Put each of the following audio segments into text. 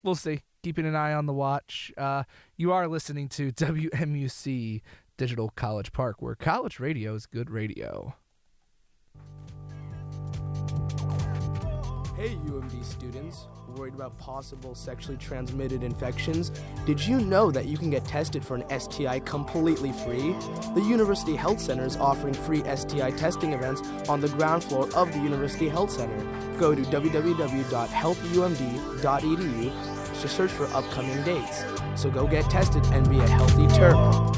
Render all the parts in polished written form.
we'll see. Keeping an eye on the watch. You are listening to WMUC Digital College Park, where college radio is good radio. Hey UMD students, worried about possible sexually transmitted infections? Did you know that you can get tested for an STI completely free? The University Health Center is offering free STI testing events on the ground floor of the University Health Center. Go to www.healthumd.edu to search for upcoming dates. So go get tested and be a healthy Terp.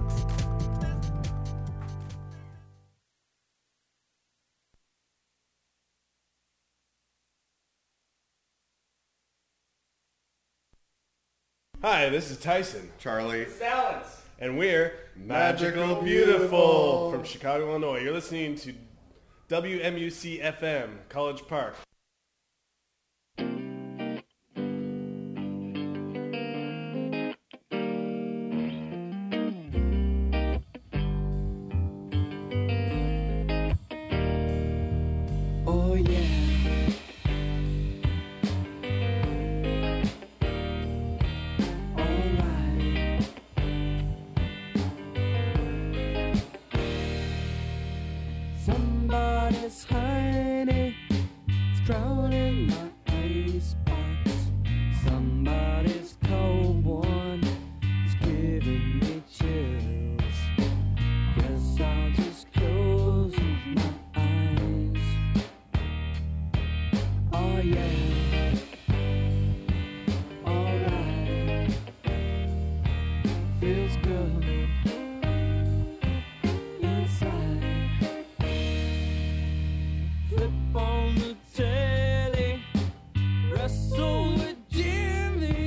Hi, this is Tyson, Charlie, Silence, and we're Magical Beautiful from Chicago, Illinois. You're listening to WMUC FM, College Park. Oh yeah. Somebody's hiding, it's drowning my icebox. Somebody's cold one is giving me chills. Guess I'll just close my eyes. Oh yeah, alright, feels good inside. Flip on the telly, wrestle with Jimmy.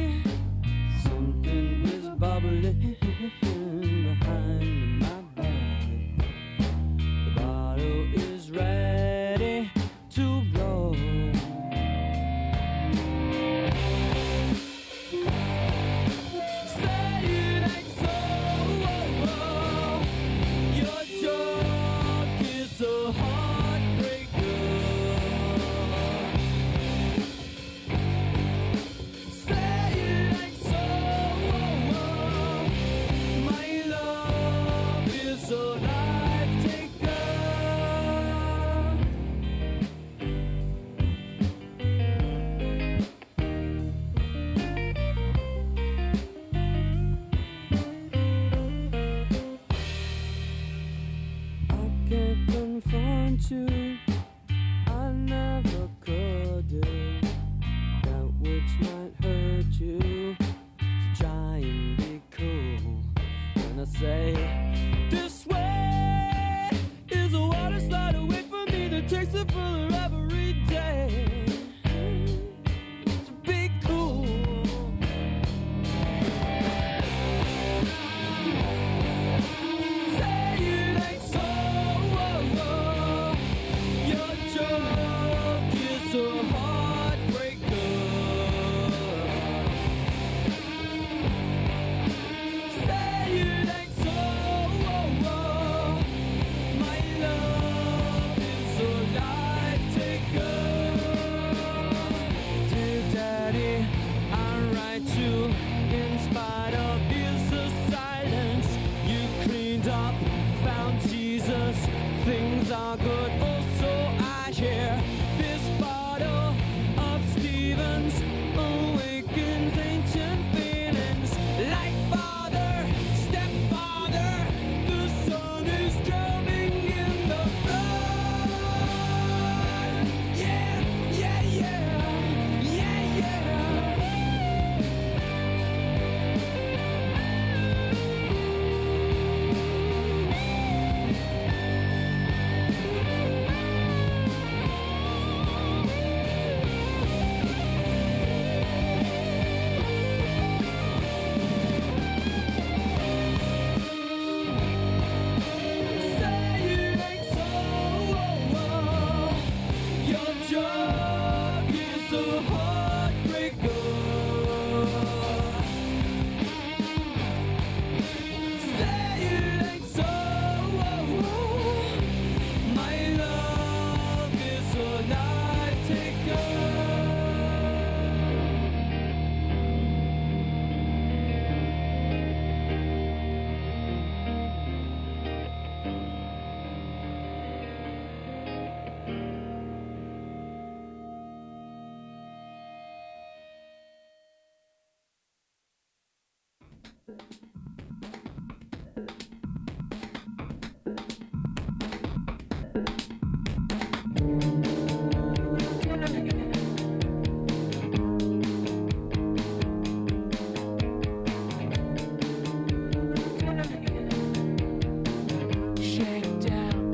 Shakedown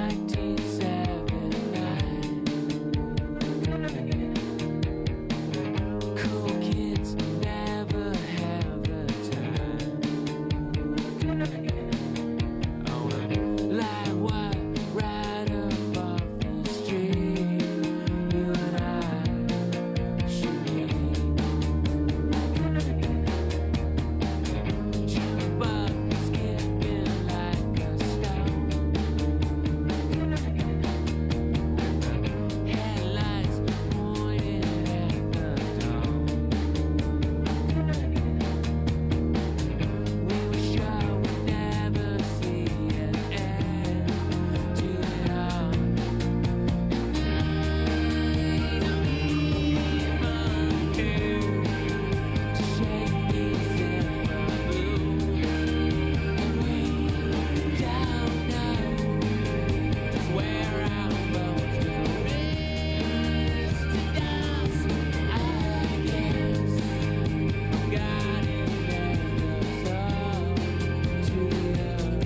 1979. Cool kids never have the time. On a live wire right up off the street, you and I should meet. Jukebox skipping like a stone. Headlights pointed at the dawn. We were sure we'd never see an end to it all. To shake these silver blues, and we don't know just where our bones will rest to dust. I guess God embedded us all to the earth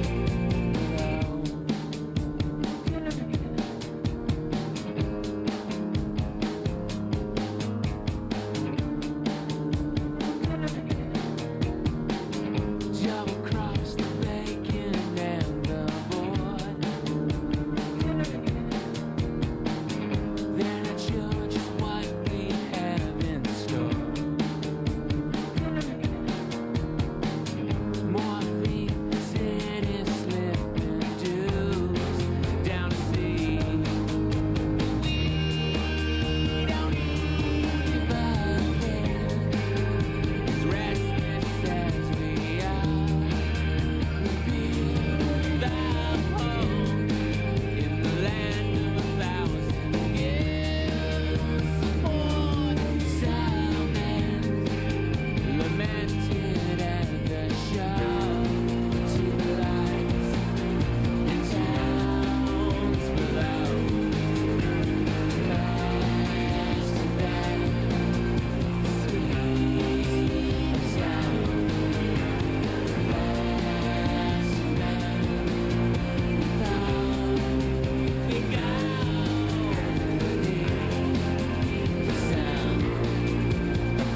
double cross the bacon and the board. They're not sure just what we have in store. Morphine, city slipping dues down to sea. We don't even care. As restless as we are, we feel the home in the land of a thousand gifts. Support silence, lamented at the show. To the lights in towns below. Faster than sweet sound. Faster than we thought we go. The sound of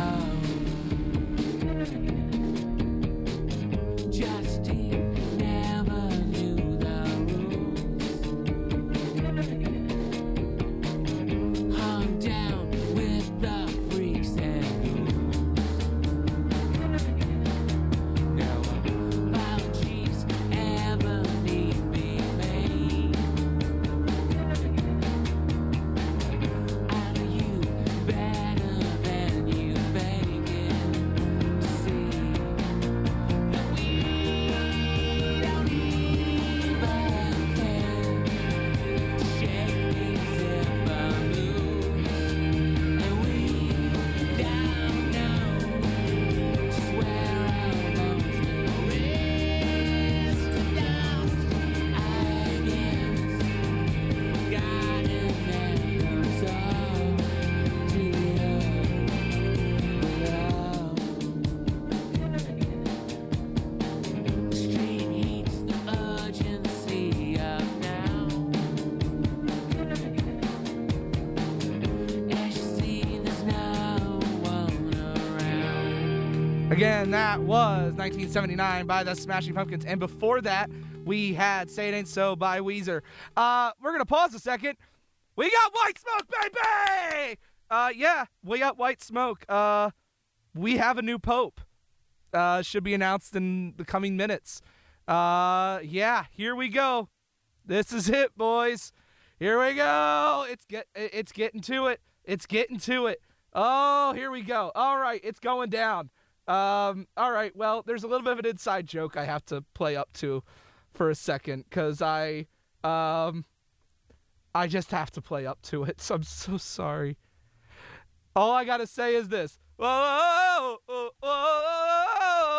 home. Justine never knew the rules. Hung down with the freaks and ghouls. No apologies ever need be made. I know you better than you fake it to see that we don't even care to shake these silver blues, and we don't know just where our bones will rest to dust. I guess forgotten that goes all to the earth below. The street heats the urgency up now. As you see, there's no one around. Again, that was 1979 by the Smashing Pumpkins. And before that, we had Say It Ain't So by Weezer. We're going to pause a second. We got White Smoke, baby! Yeah, we got White Smoke. We have a new pope. Should be announced in the coming minutes. Yeah, here we go. This is it, boys. Here we go. It's getting to it. It's getting to it. Oh, here we go. All right, it's going down. All right, well, there's a little bit of an inside joke I have to play up to for a second, because I just have to play up to it, so I'm so sorry. All I gotta say is this. Whoa, whoa, whoa, whoa,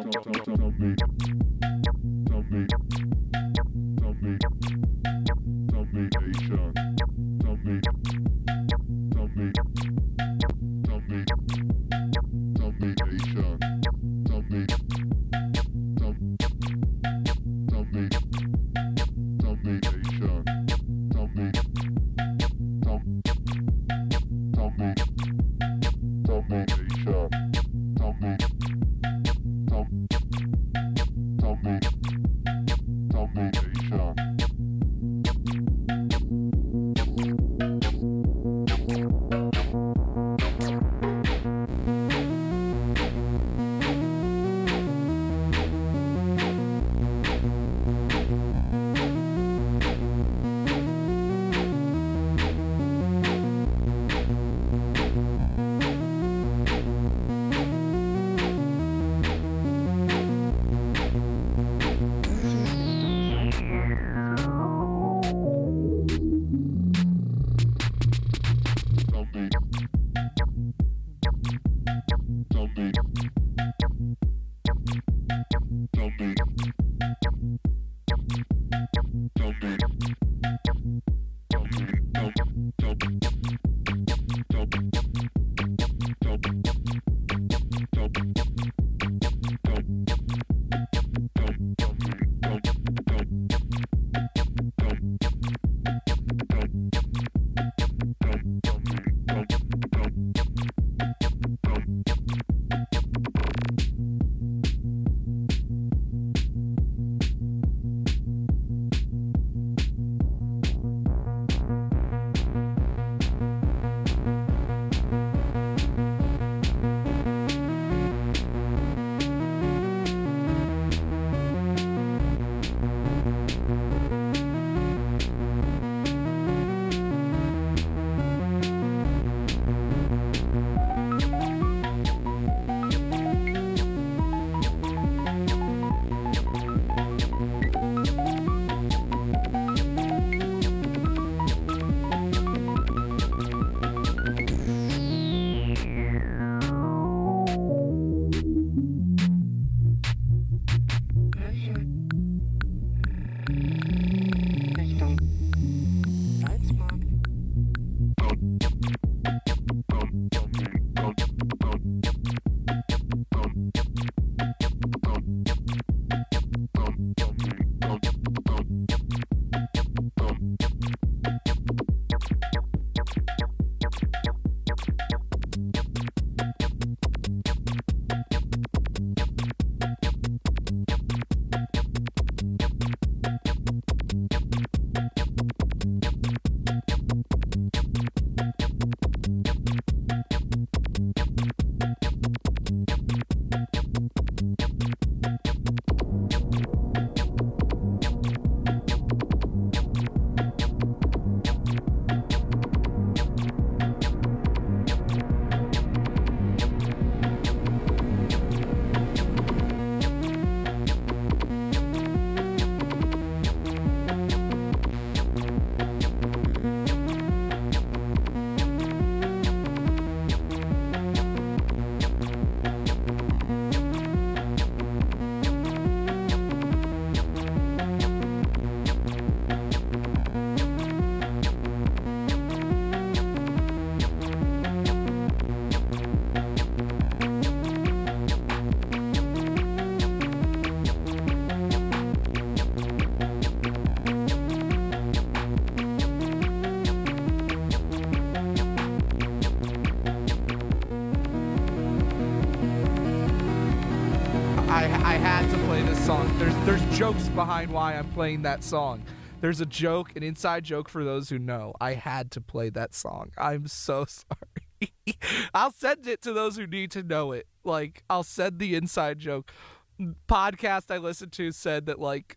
I had to play this song. There's jokes behind why I'm playing that song. There's a joke, an inside joke for those who know. I had to play that song. I'm so sorry. I'll send it to those who need to know it. Like, I'll send the inside joke. Podcast I listened to said that, like,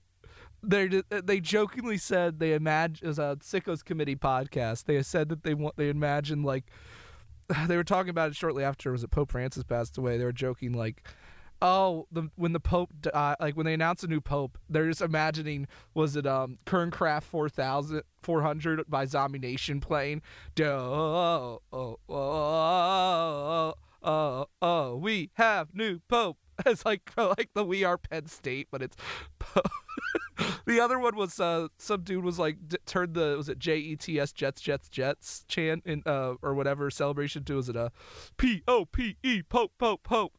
they jokingly said they imagine, as a Sickos Committee podcast, they said that they imagined, like, they were talking about it shortly after, was it Pope Francis passed away. They were joking, like, oh, when the Pope, like when they announced a new Pope, they're just imagining, was it Kerncraft 400 by Zombie Nation playing? We have new Pope. It's like the We Are Penn State, but it's the other one was some dude was like turned the was it JETS Jets chant in or whatever celebration to was it a POPE Pope.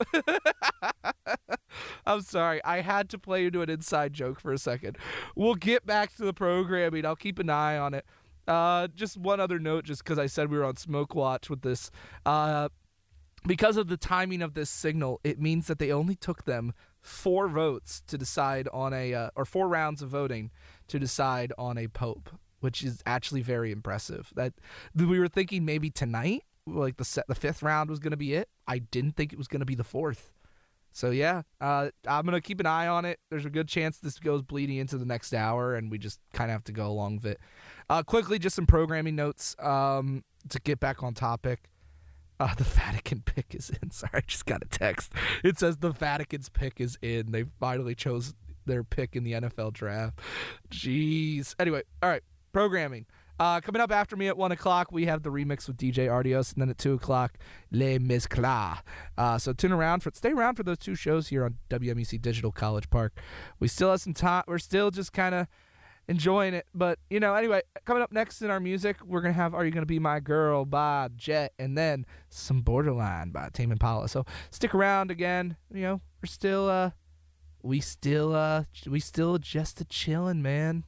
I'm sorry, I had to play into an inside joke for a second. We'll get back to the programming. I'll keep an eye on it. Just one other note, just because I said we were on Smoke Watch with this. Because of the timing of this signal, it means that they only took them 4 votes to decide on or 4 rounds of voting to decide on a pope, which is actually very impressive. That we were thinking maybe tonight, like the 5th round was going to be it. I didn't think it was going to be the 4th. So yeah, I'm going to keep an eye on it. There's a good chance this goes bleeding into the next hour, and we just kind of have to go along with it. Quickly, just some programming notes to get back on topic. The Vatican pick is in. Sorry, I just got a text. It says the Vatican's pick is in. They finally chose their pick in the NFL draft. Jeez. Anyway, all right, programming. Coming up after me at 1 o'clock, we have the remix with DJ Ardios, and then at 2 o'clock, Les Mesclas. So stay around for those 2 shows here on WMUC Digital College Park. We still have some time. We're still just kind of enjoying it, but anyway, coming up next in our music, we're gonna have "Are You Gonna Be My Girl" by Jet, and then some "Borderline" by Tame Impala. So stick around. Again, we're still we still just a chilling, man.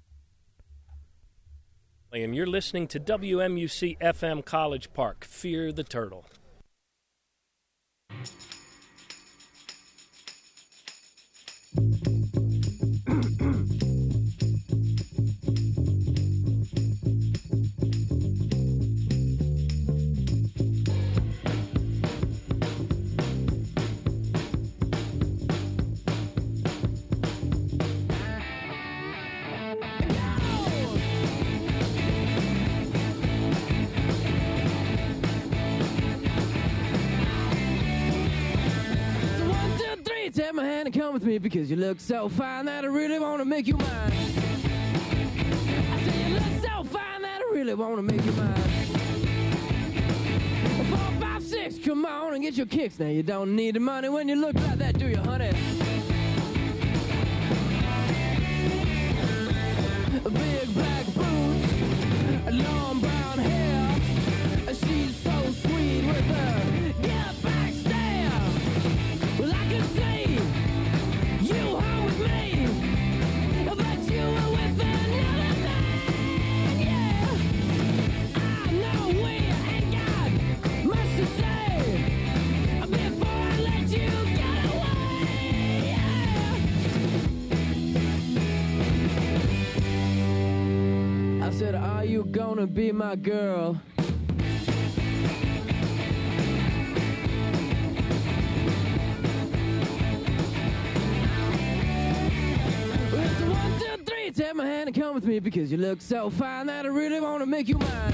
And you're listening to WMUC FM College Park. Fear the Turtle. Take my hand and come with me because you look so fine that I really want to make you mine. I say you look so fine that I really want to make you mine. 4, 5, 6, come on and get your kicks. Now you don't need the money when you look like that, do you, honey? Big black boots, long brown hair. She's so sweet with her get back stare. Well, I can see you home with me, but you were with another man, yeah. I know we ain't got much to say before I let you get away, yeah. I said, are you gonna be my girl? Take my hand and come with me because you look so fine that I really want to make you mine.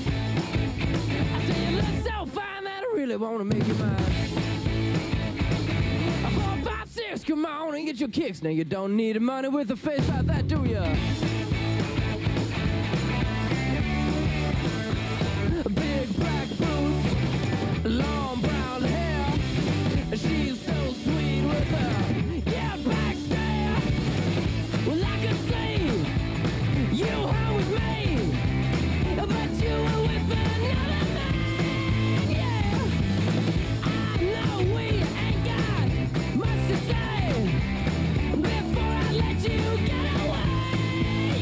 I say you look so fine that I really want to make you mine. 4, 5, 6, come on and get your kicks. Now you don't need the money with a face like that, do ya? Big black boots, long brown hair. She's so sweet with her yeah back stare. Well, I could see you home with me, but you were with another man, yeah. I know we ain't got much to say before I let you get away,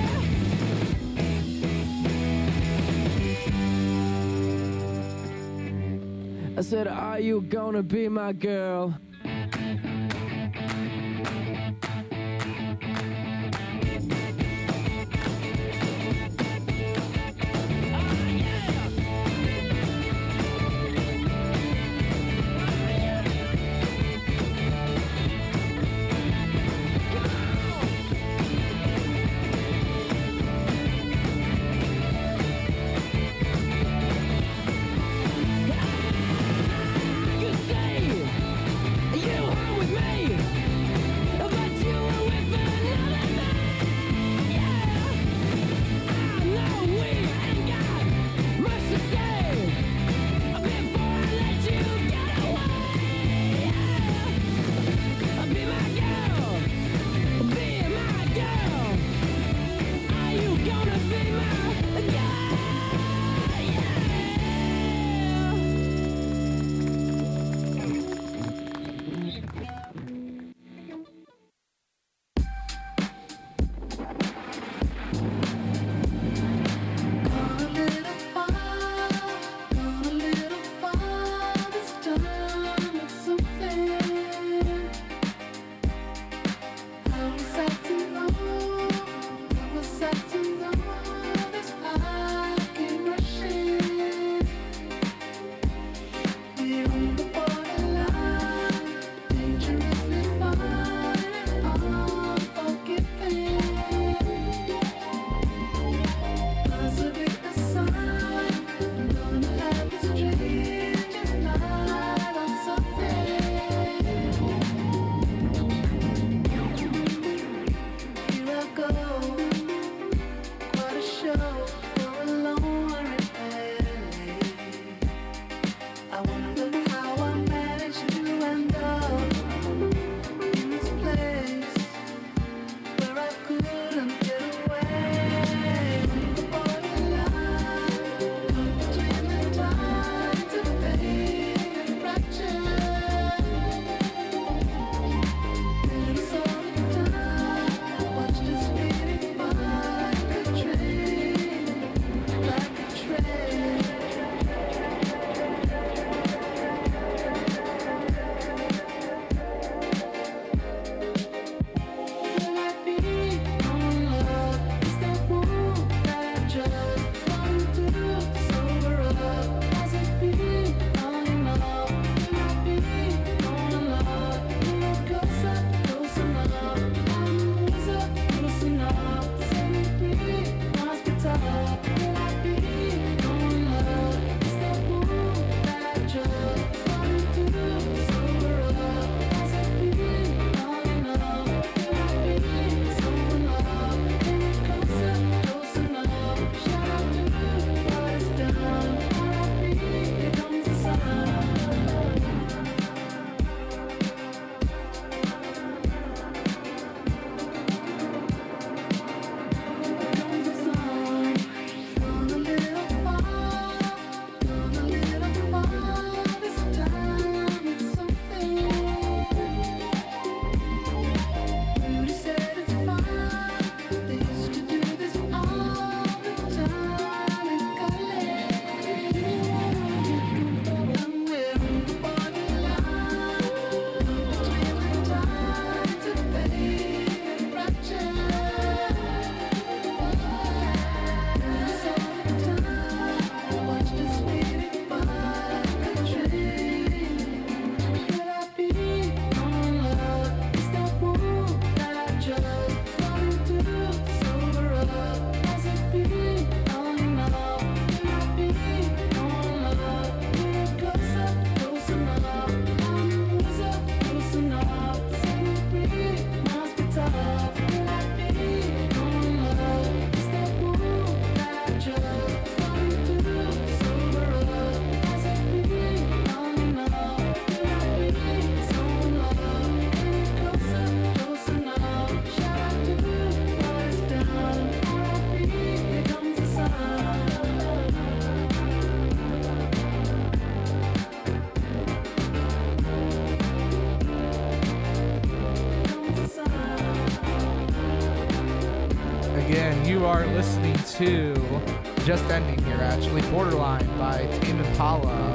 yeah. I said, are you gonna be my girl? again. You are listening to, just ending here actually, Borderline by Tame Impala.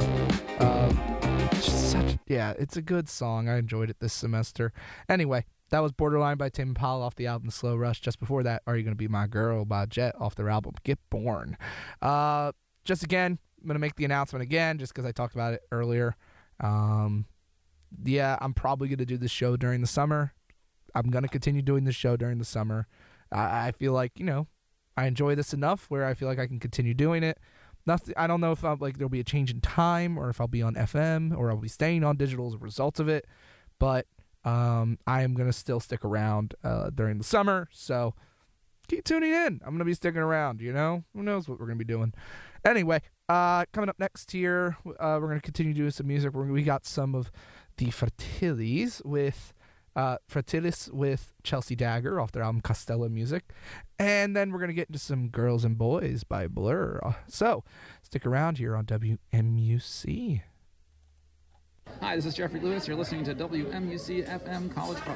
It's a good song. I enjoyed it this semester. Anyway, that was Borderline by Tame Impala off the album Slow Rush. Just before that, Are You Gonna Be My Girl by Jet off their album Get Born. Just again, I'm going to make the announcement again just because I talked about it earlier. I'm probably going to do this show during the summer. I'm going to continue doing this show during the summer. I feel like, I enjoy this enough where I feel like I can continue doing it. I don't know if there'll be a change in time or if I'll be on FM or I'll be staying on digital as a result of it. But I am going to still stick around during the summer. So keep tuning in. I'm going to be sticking around, Who knows what we're going to be doing. Anyway, coming up next here, we're going to continue doing some music. We got some of the Fratilis with Chelsea Dagger off their album Costello Music. And then we're going to get into some Girls and Boys by Blur. So stick around here on WMUC. Hi, this is Jeffrey Lewis. You're listening to WMUC FM College Park.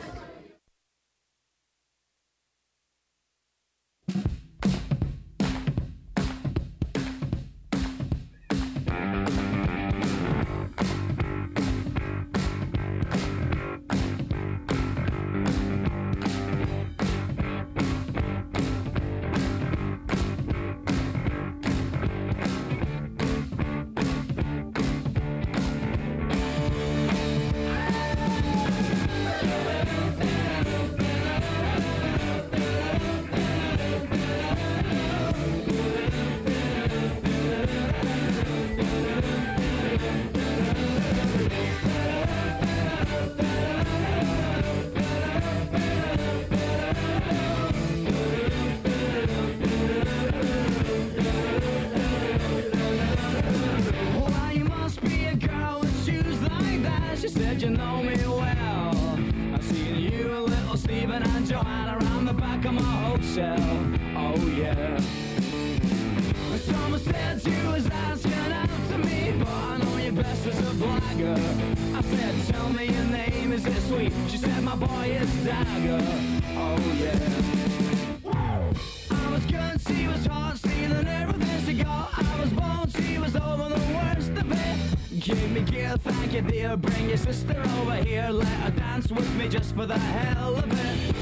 For the hell of it.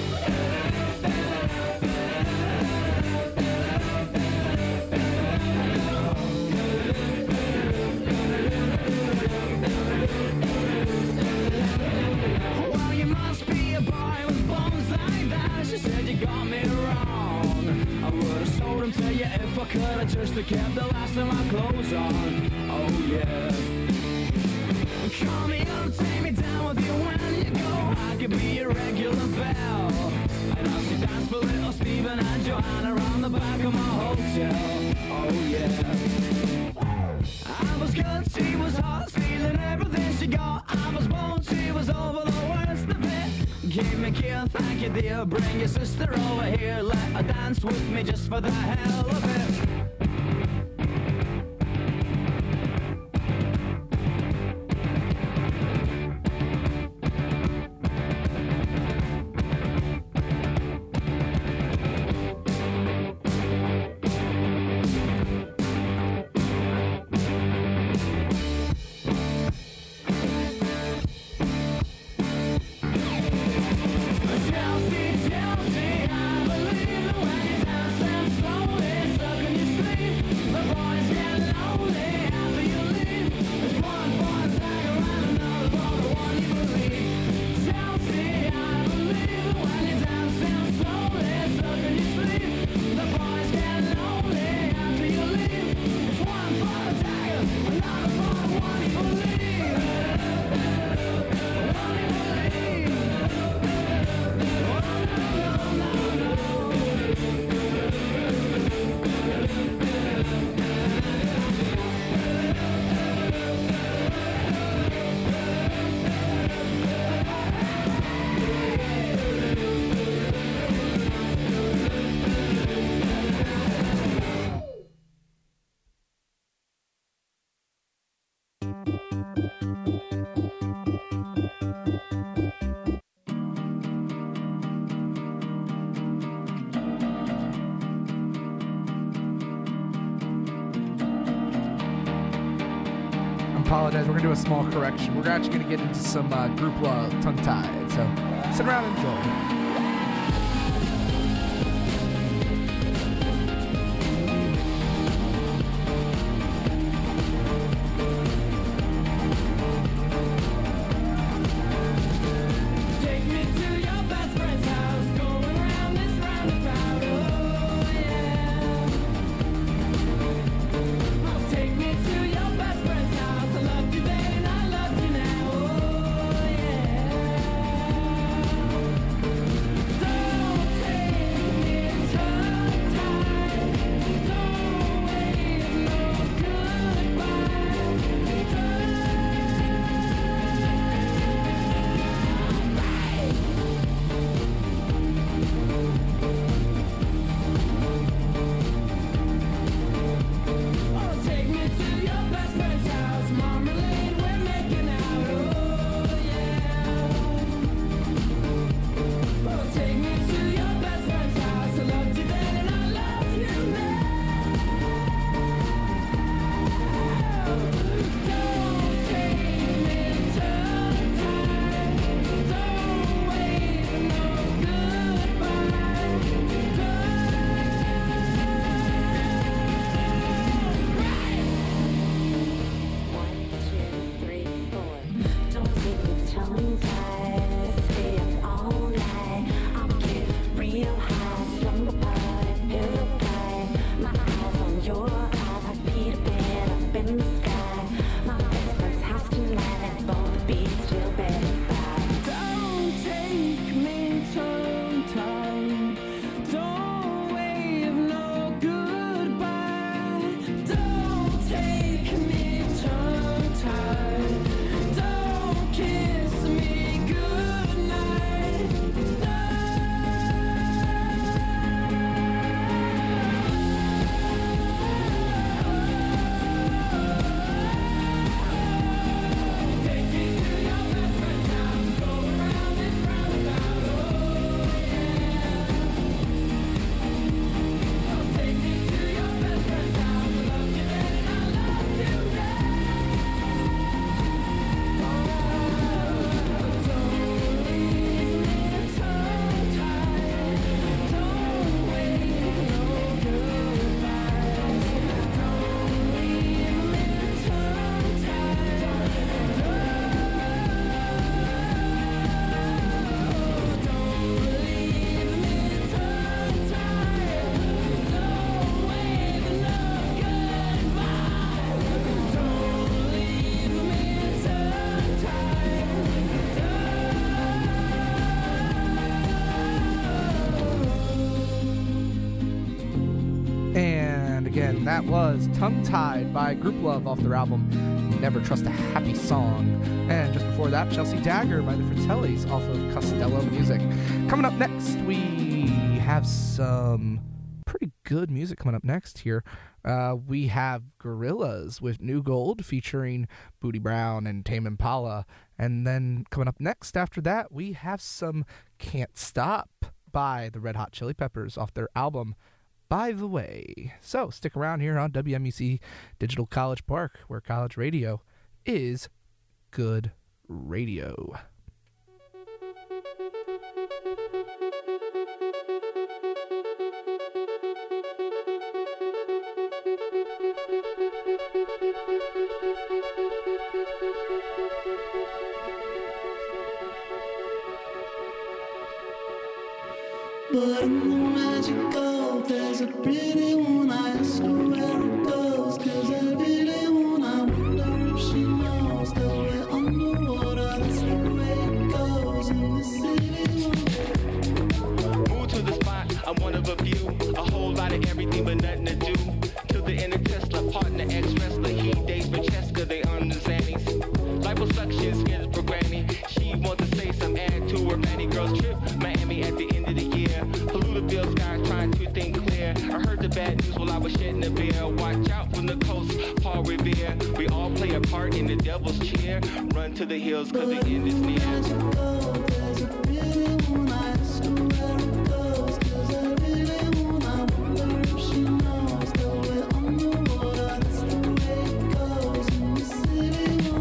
Well, you must be a boy with bones like that. She said you got me wrong. I would have sold them to you if I could have just kept the last of my clothes on. Oh yeah. Call me up, take me down with you when you go. I could be a regular belle. And I'll see dance for little Stephen and Joanna around the back of my hotel. Oh yeah. I was good, she was hot, stealing everything she got. I was bold, she was over the worst of it. Give me a kiss, thank you dear. Bring your sister over here. Let her dance with me just for the hell of it. Chelsea, I believe that when you dance and slowly suck on your apologize. We're going to do a small correction. We're actually going to get into some group love, tongue-tied. So sit around and enjoy. Again, that was Tongue-Tied by Group Love off their album Never Trust a Happy Song. And just before that, Chelsea Dagger by the Fratellis off of Costello Music. Coming up next, we have some pretty good music coming up next here. We have Gorillaz with New Gold featuring Booty Brown and Tame Impala. And then coming up next after that, we have some Can't Stop by the Red Hot Chili Peppers off their album By the Way. So stick around here on WMUC Digital College Park, where college radio is good radio. But in the magical, there's a pretty one. I ask her where it goes, 'cause I really wanna wonder if she knows that we're underwater. That's the way it goes in the city. Move to the spot, I'm one of a few. A whole lot of everything but nothing to do. To the inner Tesla, partner, ex-wrestler. He dates Francesca, they on the Xannies. Liposuction, skins for granny. She wants to say some add to her Fanny Girls trip. Miami at the end of the year. Polluterville skies trying to think clear. I heard the bad news while I was shedding a beer. Watch out from the coast, Paul Revere. We all play a part in the devil's cheer. Run to the hills 'cause the end is near. There's a pretty one. I ask her where it goes, 'cause I really wanna wonder if she knows that we're underwater. That's the way it goes in the city.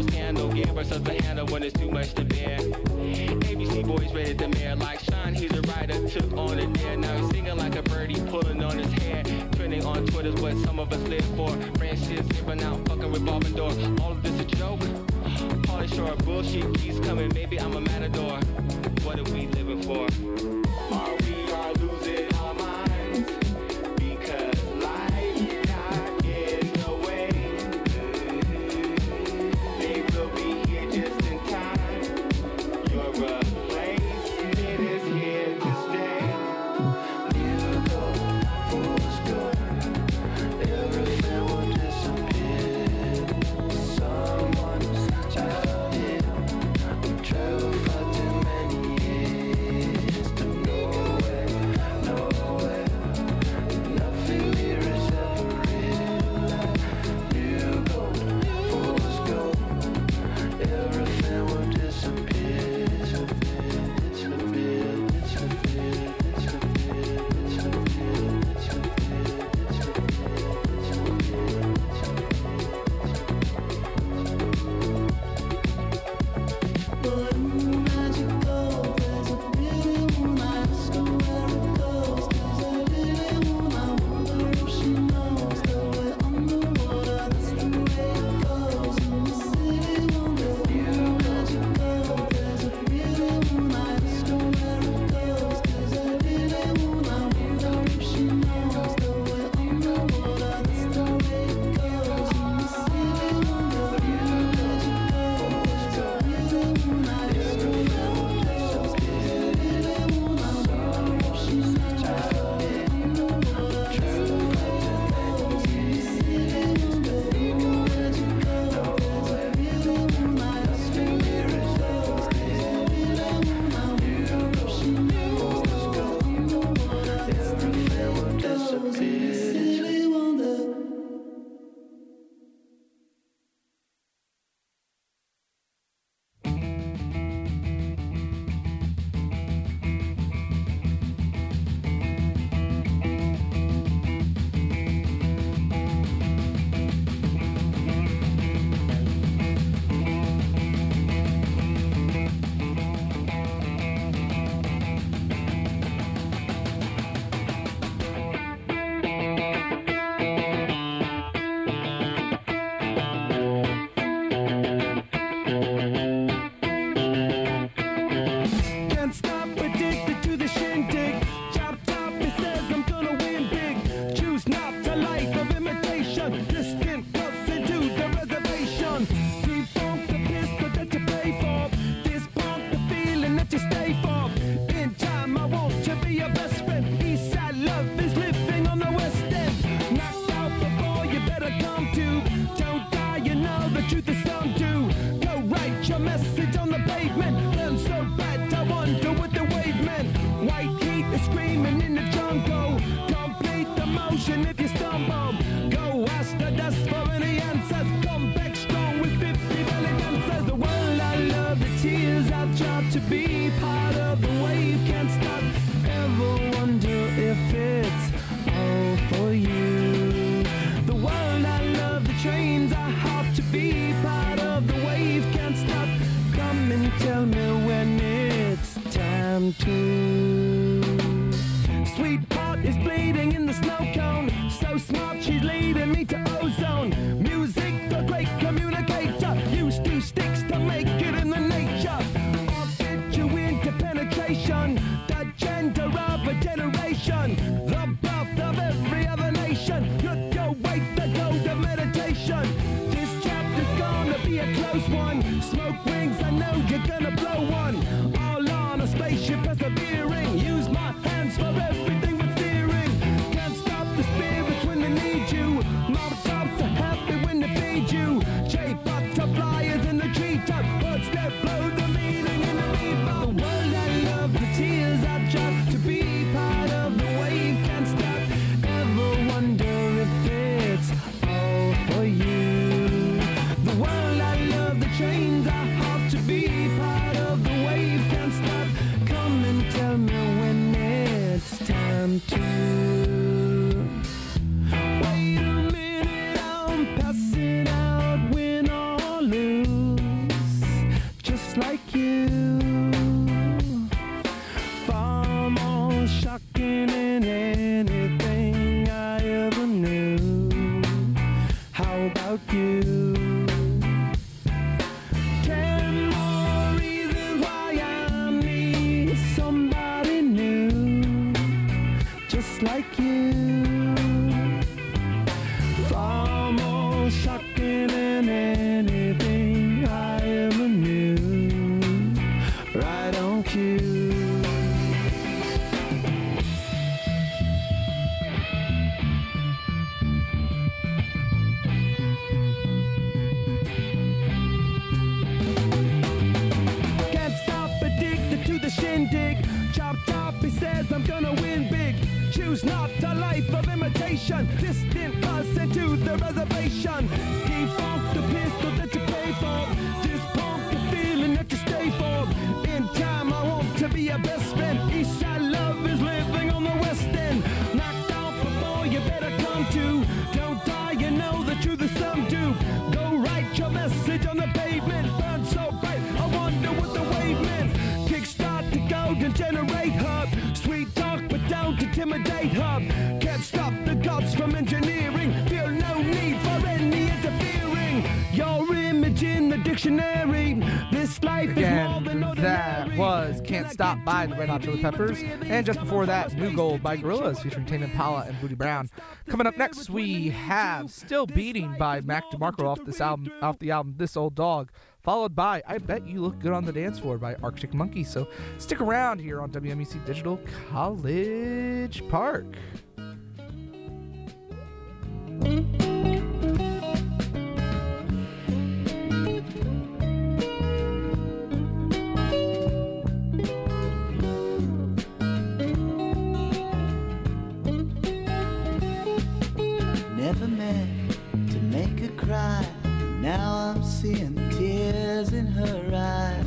scandal. Gave ourselves a handle when it's too much to bear. ABC boys rated the mayor like Sean. He's a writer, took on a dare. Now he's singing like a birdie, pulling on his hair. Trending on Twitter's what some of us live for. Friendships, zipping out, fucking revolving door. All of this a joke. Pauly Shore, bullshit keeps coming. Maybe I'm a matador. What are we living for? Are we all losing our minds? Because life got in the way. They will be here just in time. Your replacement is here to stay. You go, fools go. Everything will disappear. Someone's child here. I've traveled far too many years to nowhere, nowhere. Nothing here is ever real. You go, fools go. Everything will disappear. Disappear, disappear, disappear, disappear, But magical, there's a beauty when I ask her where it goes. 'Cause I really wonder if she knows that we're underwater. That's the way it goes in the city. Magical, there's a beauty when I ask her where it goes. 'Cause I really wonder if she knows that we're underwater. That's the way it goes in the city. Can't stop, addicted to the shindig. Chop, chop, it says I'm gonna win big. Choose not to life of imitation. Distant closer to the reservation. Defunct the pistol that you pay for. This punk the feeling that you stay for. In time, I want to be your best friend. Eastside love is living on the west end. Knocked out before you better come to. Don't die, you know the truth is some do. Go write your message on the pavement. Burn so bad, I wonder what the wave meant. White heat is screaming in the jungle. Complete the motion if you stumble. Go ask the dust for any answers. Come back strong with 50 belly dancers. The world I love, the tears I've tried to be part of the wave. Can't stop, ever wonder if it's all for you. The world I love, the trains I hop to be part of the wave. Can't stop, come and tell me when it's time to. Sweetheart is bleeding in the snow cone. So smart, she's leading me to ozone. Music, the great communicator. Use two sticks to make it in the nature. I'll fit you into penetration. The gender of a generation. The birth of every other nation. Look your way to go to meditation. This chapter's gonna be a close one. Smoke rings, I know you're gonna blow one. All on a spaceship persevering. Use my hands for everything but steering. Can't stop the spirits when they need you. Mom tops are happy when they feed you. J butterflies in the treetop. Birds that blow the meaning in the leaf. The world I love, the tears I drop to be part of the wave. Can't stop, ever wonder if it's all for you. The world I love, the trains I hop to be part of the wave. Can't stop, come and tell me when it's time to. Wait a minute, I'm passing out, win or lose. shindig. Chopped up, he says I'm gonna win big. Choose not a life of imitation. Distant cousin to the reservation. Defunct the pistol that you pay for. This punk the feeling that you stay for. In time I want to be a best friend. Eastside love is living on the west end. Knocked out before you better come to. Don't die, you know the truth is some do. Go write your message on the pavement. Burn so bright, I wonder what the wave meant. Kickstart the golden generate hub. Sweet talk but don't intimidate hub. Can't stop the gods from engineering. Feel no need for any interfering. Your image in the dictionary. This life is more than Again, ordinary. that was Can't Stop by the Red Hot Chili Peppers. And just before that, New Gold by Gorillaz featuring Tame Impala and Booty Brown. Coming up next, we have Still Beating by Mac DeMarco off the album This Old Dog, followed by I Bet You Look Good on the Dance Floor by Arctic Monkey. So stick around here on WMEC Digital College Park. Never meant to make her cry. Now I'm seeing tears in her eyes.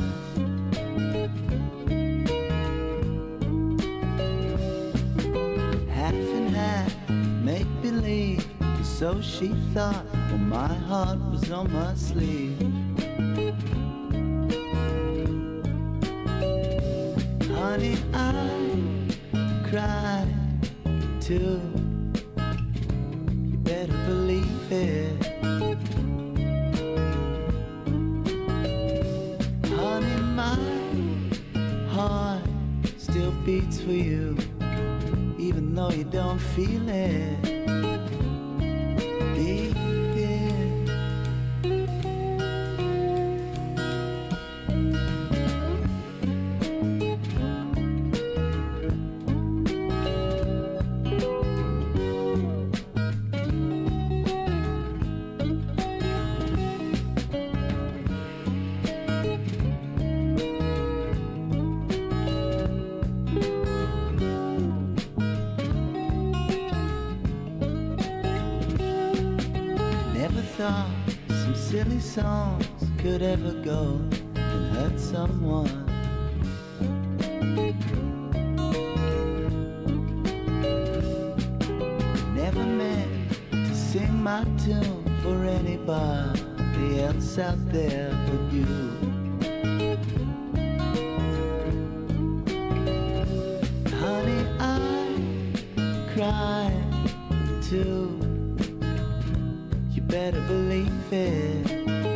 Half and half, make believe. So she thought, well, my heart was on my sleeve. Honey, I cried too. Better believe it. Honey, my heart still beats for you, even though you don't feel it. Beat it. Thought some silly songs could ever go and hurt someone. Never meant to sing my tune for anybody else out there but you. Honey, I cried too. Better believe it.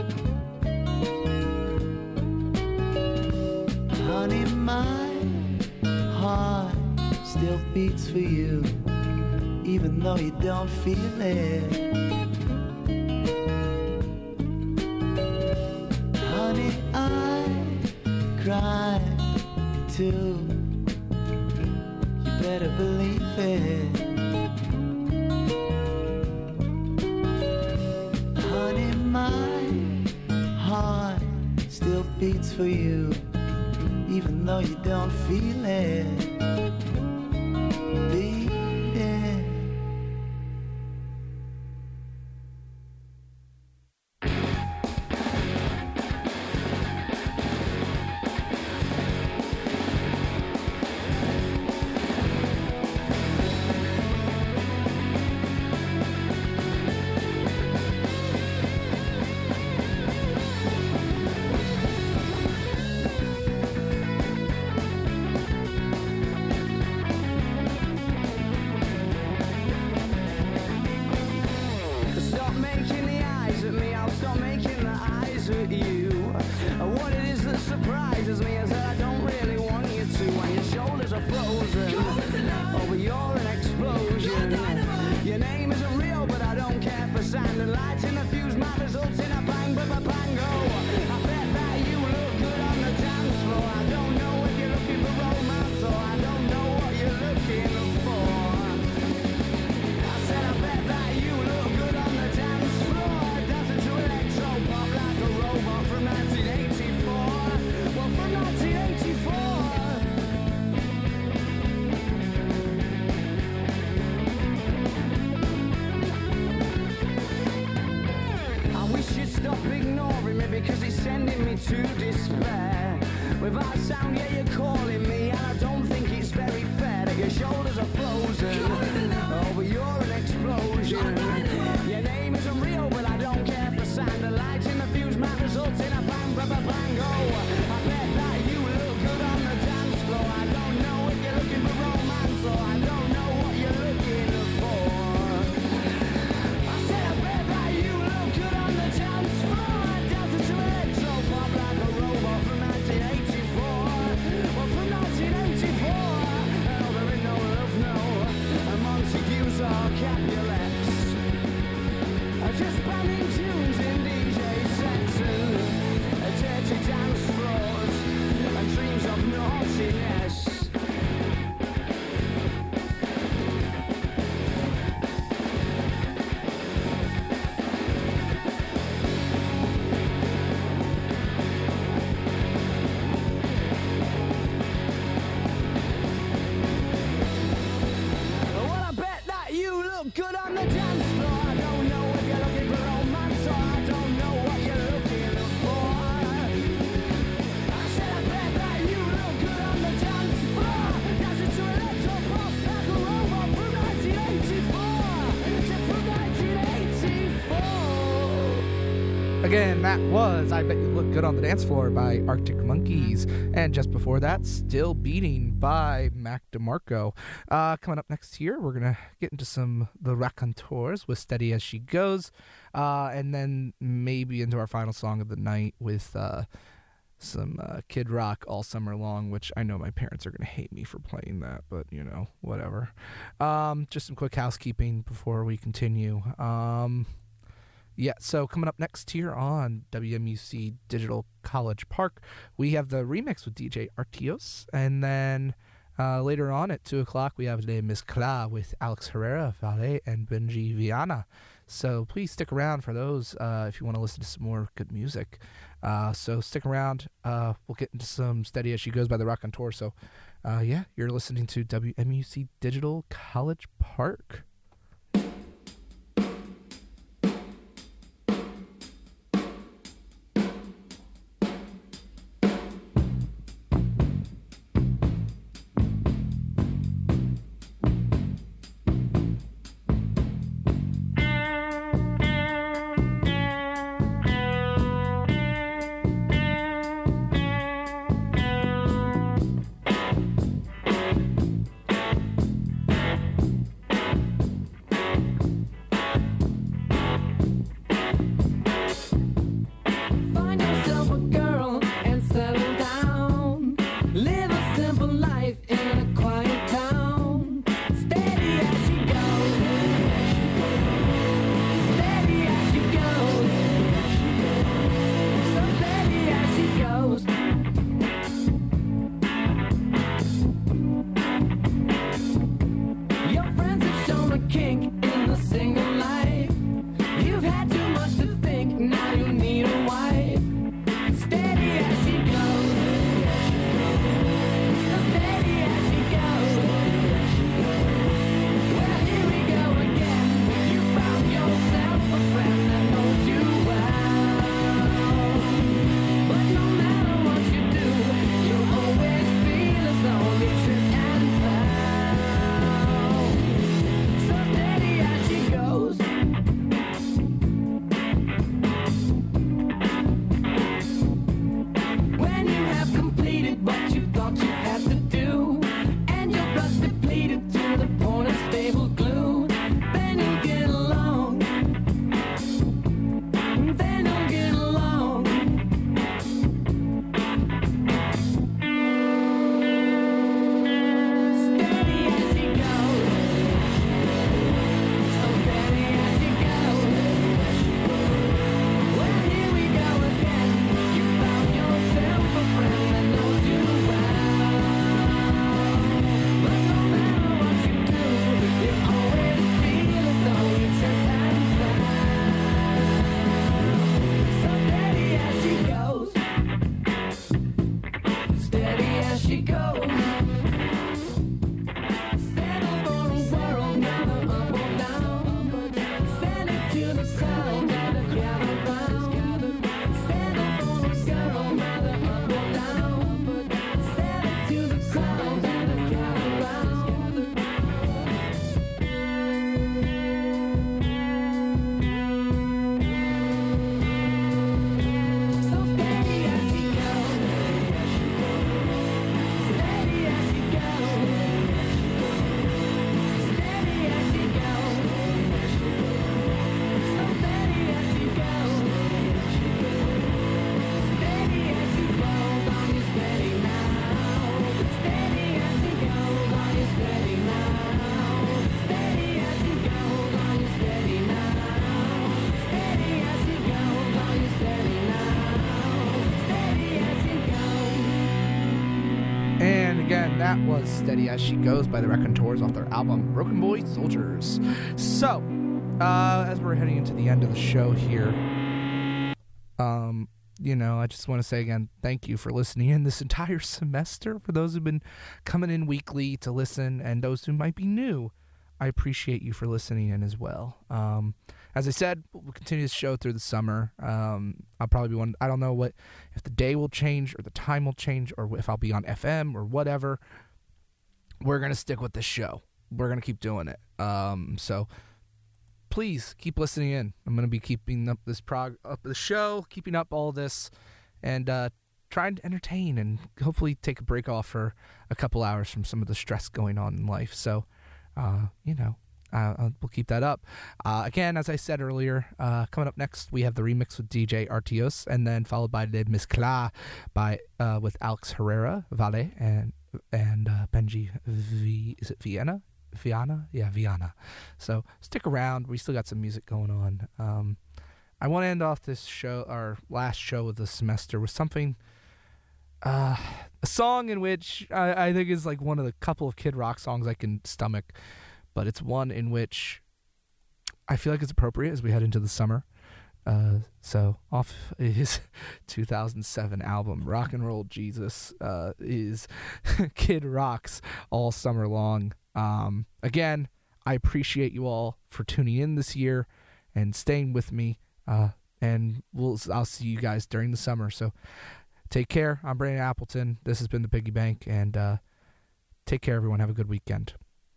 Honey, my heart still beats for you, even though you don't feel it. Honey, I cry too. You better believe it. Heart still beats for you, even though you don't feel it. Beat it. to despair. Without sound, yeah, you're calling me, and I don't think it's very fair that your shoulders are frozen. Oh, but you're an explosion. Your name isn't real, but I don't care for sound. The lights in the fuse might result in a bang, bang, bang, bang, go. I bet that you look good on the dance floor. I don't know if you're looking for romance, or I don't know what you're looking for. I said I bet that you look good on the dance floor. I danced to electro pop like a robot from 1984. Well, from 1984. Oh, there ain't no love, no. And Montagues or Capulets. Just banning tunes in DJ sets and dirty dance floors and dreams of naughtiness. Well, I bet that you look good on the dance floor. I don't know if you're looking for romance, or I don't know what you're looking for. I said I bet that you look good on the dance floor. Dancing to electro pop like a robot from 1984. From 1984. Again, that was I Bet You Look Good on the Dance Floor by Arctic Monkeys. And just before that, Still Beating by Mac DeMarco. Coming up next here, we're going to get into some The Raconteurs with Steady As She Goes. And then maybe into our final song of the night with some Kid Rock All Summer Long, which I know my parents are going to hate me for playing that, but, you know, whatever. Just some quick housekeeping before we continue. Yeah, so coming up next here on WMUC Digital College Park, we have the remix with DJ Artios, and then later on at 2 o'clock, we have Les Mescla with Alex Herrera, Valet, and Benji Viana. So please stick around for those if you want to listen to some more good music. So stick around. We'll get into some Steady As She Goes by the Raconteurs. So, yeah, you're listening to WMUC Digital College Park. that was Steady As She Goes by the Raconteurs off their album Broken Boy Soldiers. So, as we're heading into the end of the show here, I just want to say again, thank you for listening in this entire semester. For those who've been coming in weekly to listen, and those who might be new, I appreciate you for listening in as well. As I said, we'll continue this show through the summer. I'll probably be one. I don't know if the day will change or the time will change or if I'll be on FM or whatever. We're going to stick with this show. We're going to keep doing it. So please keep listening in. I'm going to be keeping up the show, keeping up all this, and trying to entertain and hopefully take a break off for a couple hours from some of the stress going on in life. So, we'll keep that up. Again, as I said earlier, coming up next, we have the remix with DJ Artios, and then followed by Les Mesclas with Alex Herrera, Vale, and Benji is it Viana? Yeah, Viana. So stick around. We still got some music going on. I want to end off this show, our last show of the semester, with something, a song in which I think is like one of the couple of Kid Rock songs I can stomach, but it's one in which I feel like it's appropriate as we head into the summer. So off his 2007 album, Rock and Roll Jesus, is Kid Rock's All Summer Long. Again, I appreciate you all for tuning in this year and staying with me. And I'll see you guys during the summer. So take care. I'm Brandon Appleton. This has been the Piggy Bank, and take care, everyone. Have a good weekend.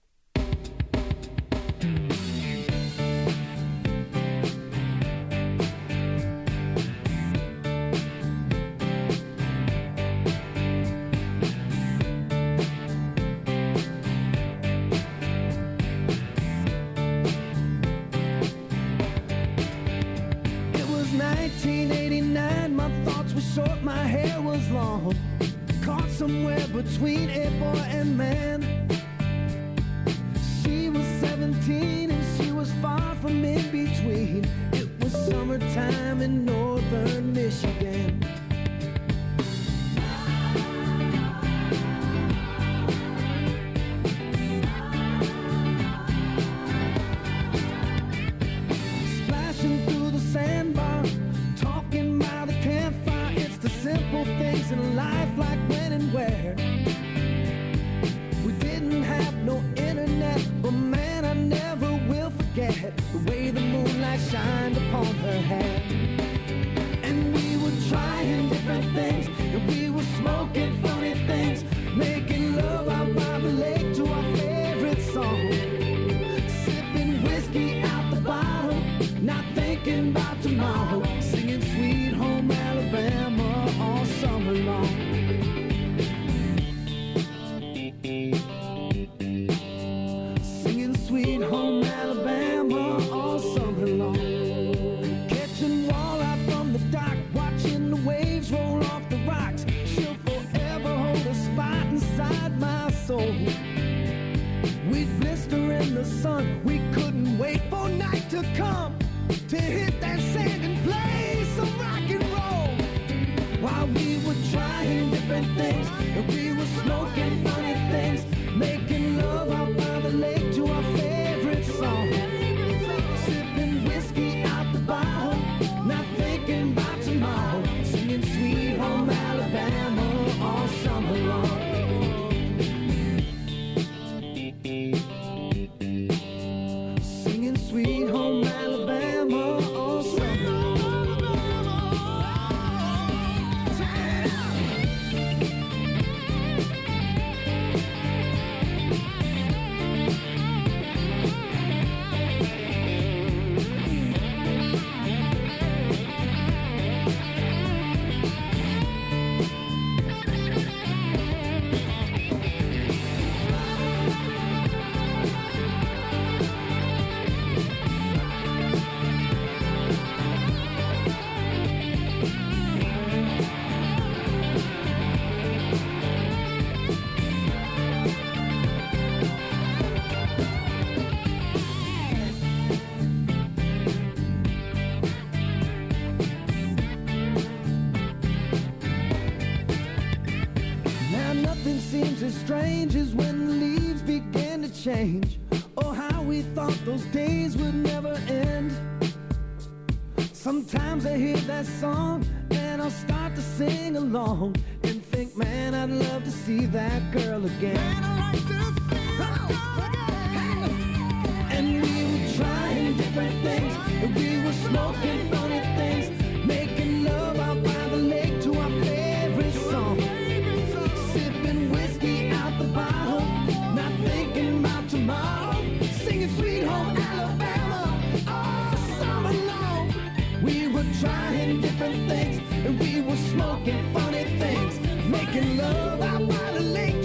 Short, my hair was long, caught somewhere between a boy and man. She was 17 and she was far from in between. It was summertime in northern Michigan. Splashing through the sandbar, talking by the campfire. The simple things in life, like when and where. We didn't have no internet, but man, I never will forget the way the moonlight shined upon her hair. And we were trying different things, and we were smoking funny things, making love out by the lake to our favorite song, sipping whiskey out the bottle, not thinking about tomorrow, singing Sweet Home Alabama all summer long. Singing Sweet Home Alabama all summer long. Catching walleye from the dock, watching the waves roll off the rocks. She'll forever hold a spot inside my soul. We'd blister in the sun, we couldn't wait for night to come to hit that sand and play some rock and roll. While we were trying different things, and we were smoking funny things, making love out by the lake to our favorite song, sipping whiskey out the bottle, not thinking about tomorrow, singing Sweet Home Alabama all summer long. Singing Sweet Home Alabama all summer long. as strange as when the leaves began to change. Oh, how we thought those days would never end. Sometimes I hear that song and I'll start to sing along and think, man, I'd love to see that girl again. Man, I'd like to see that girl again. And we were trying different things, and we were smoking funny things, making love out by the lake to our favorite song, sipping whiskey out the bottle, not thinking about tomorrow, singing Sweet Home Alabama all summer long. We were trying different things, and we were smoking funny things, making love out by the lake